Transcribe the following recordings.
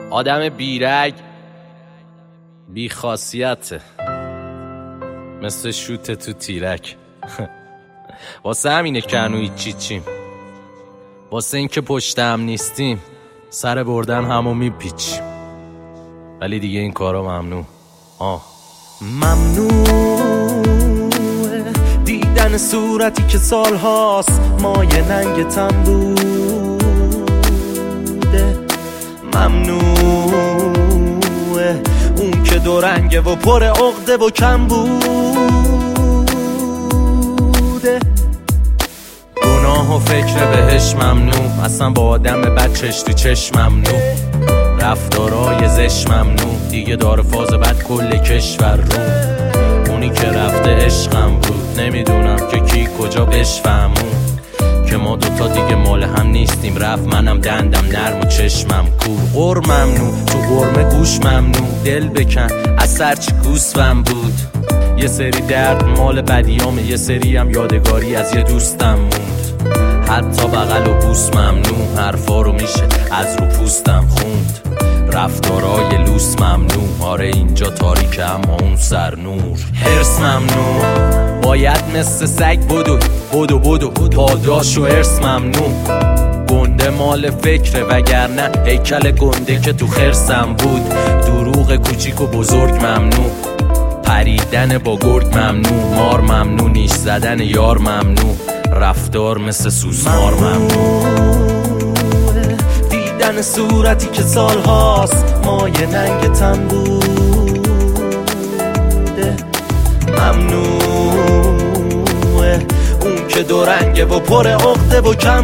آدم بیرگ بی خاصیته، مثل شوت تو تیرک. واسه همینه که هنوز چیچیم، واسه این که پشتم نیستیم، سر بردن همو میپیچیم. ولی دیگه این کارا ممنوع. ممنوعه دیدن صورتی که سالهاست مایه ننگتم بوده. ممنوعه اون که دو رنگه و پر عقده و کم بوده. گناه و فکر بهش ممنوع، اصلا با آدم بد چش تو چشم ممنوع. رفتارای زش ممنوع، دیگه داره فاز بد کل کشور رو. اونی که رفته عشقم بود، نمیدونم که کی کجا بشفهمون که ما دوتا دیگه مال هم نیستیم. رفت منم دندم نرم و چشمم کور. غر ممنوع، تو غرمه گوش ممنوع. دل بکن از سرچی گوسفم بود. یه سری درد مال بدیامه، یه سری هم یادگاری از یه دوستم موند. حتی بغل و بوس ممنوع، حرفا رو میشه از رو پوستم خوند. رفتارای لوس ممنوع، آره اینجا تاریکه اما اون سر نور. حرص ممنوع، باید مثل سگ بدو پاداش و حرص ممنوع. گنده مال فکره وگرنه هیکل گنده که تو خرسم بود. دروغ کوچیک و بزرگ ممنوع، پریدن با گرگ ممنوع. مار ممنوع، نیش زدن یار ممنوع. رفتار مثل سوسمار ممنوع. دیدن صورتی که سالهاست مایه ننگتم بوده. ممنوعه اون که دو رنگه و پر عقده و کم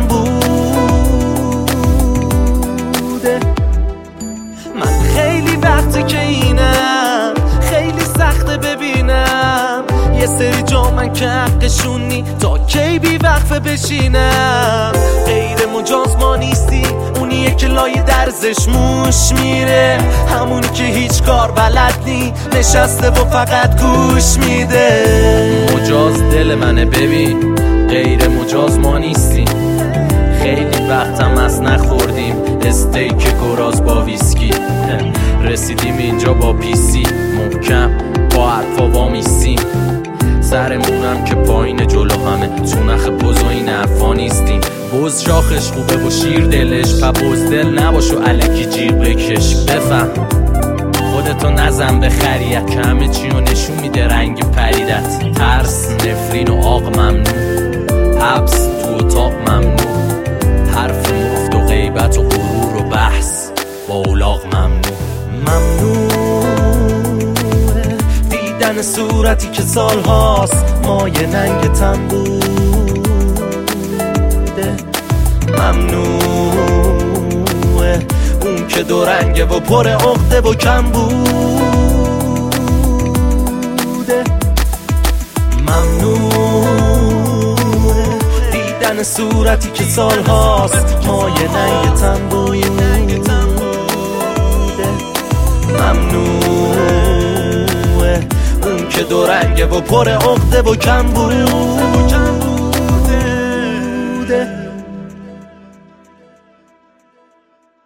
بوده. من خیلی وقته که اینم، خیلی سخته ببینم یه سری جا من که حقشونی تا کی بی وقفه بشینم. غیر مجاز ما نیستی، اونیه که لای درزش موش میره، همونی که هیچ کار بلد نی، نشسته و فقط گوش میده. مجاز دل منه ببین، غیر مجاز ما نیستیم. خیلی وقتم از نخوردیم استیک گراز با ویسکی. رسیدیم اینجا با پیسی محکم، با حرفا وامیستیم. سرمونم که پایین جلو همه، تو نخ بز و این حرفا نیستیم. بز شاخش خوبه و شیر دلش، و بز دل نباش و علکی جیغ بکش. بفهم خودتو نزن به خریت که همه چی رو نشون میده رنگ پریدت. ترس، نفرین و آق ممنوع، حبس تو اتاق ممنوع. حرف مفت و غیبت و غرور و بحث با اولاغ ممنوع. ممنوعه دیدن صورتی که سالهاست مایه ننگتم بوده. ممنوعه اون که دو رنگه و پر عقده و کم بوده. ممنوعه دیدن صورتی که سالهاست مایه ننگتم بوده. ممنوعه اون که دو رنگه و پر عقده و کم بود.